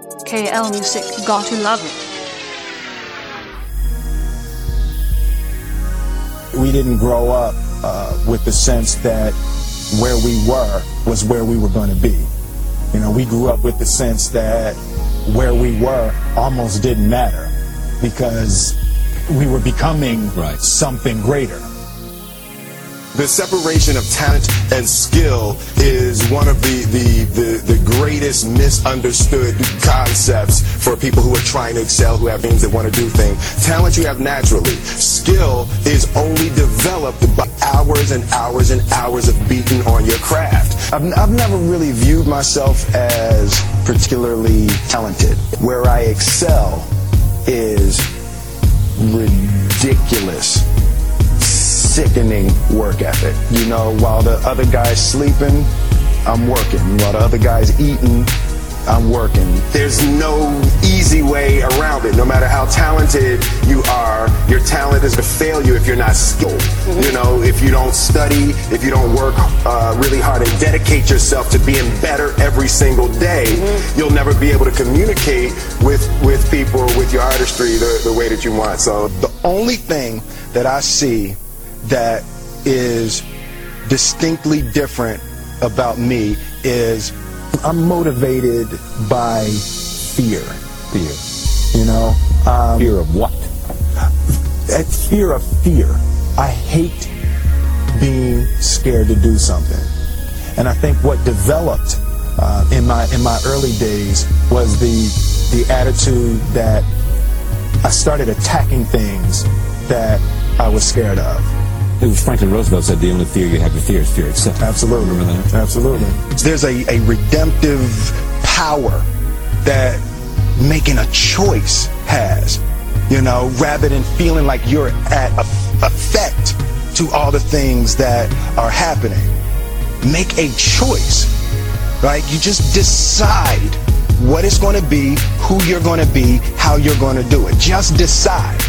KL Music, got to love it. We didn't grow up with the sense that where we were was where we were going to be. You know, we grew up with the sense that where we were almost didn't matter because we were becoming something greater. The separation of talent and skill is one of the greatest misunderstood concepts for people who are trying to excel, who have things that want to do things. Talent you have naturally. Skill is only developed by hours and hours and hours of beating on your craft. I've never really viewed myself as particularly talented. Where I excel is ridiculous, sickening work ethic. You know, while the other guy's sleeping, I'm working. While the other guy's eating, I'm working. There's no easy way around it. No matter how talented you are, your talent is to fail you if you're not skilled. You know, if you don't study, if you don't work really hard and dedicate yourself to being better every single day, you'll never be able to communicate with people, with your artistry the way that you want. So the only thing that I see that is distinctly different about me is I'm motivated by fear. Fear. You know? Fear of what? Fear of fear. I hate being scared to do something. And I think what developed in my early days was the attitude that I started attacking things that I was scared of. It was Franklin Roosevelt said the only fear you have to fear is fear itself. Absolutely. Remember that? Absolutely. There's a redemptive power that making a choice has, you know, rather than feeling like you're at effect to all the things that are happening. Make a choice, right? You just decide what it's going to be, who you're going to be, how you're going to do it. Just decide.